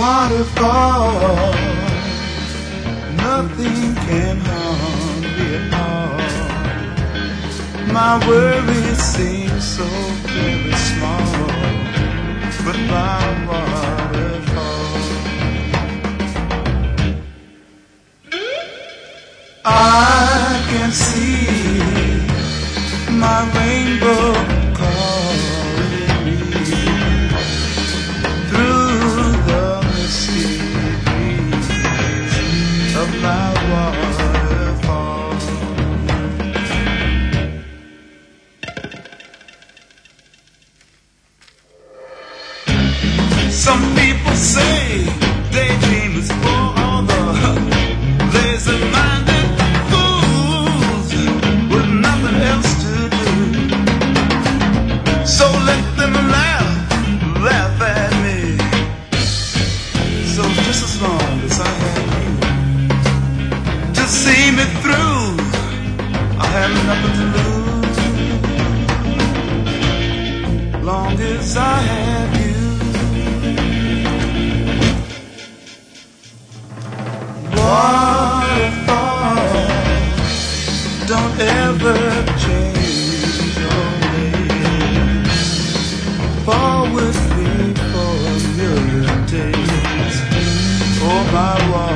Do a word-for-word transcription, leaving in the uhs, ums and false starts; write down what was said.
waterfall. Nothing can harm me at all. My worries seem so very small, but by waterfall I can see my rainbow calling me through the misty breeze of my waterfall. Some people say daydream is for all the lazy-minded fools with nothing else to do. So let them laugh, laugh at me. So just as long as I have you to see me through, I have nothing to lose. Long as I have you. Waterfall, don't ever change your ways. Fall with me for a million days. Oh, my waterfall.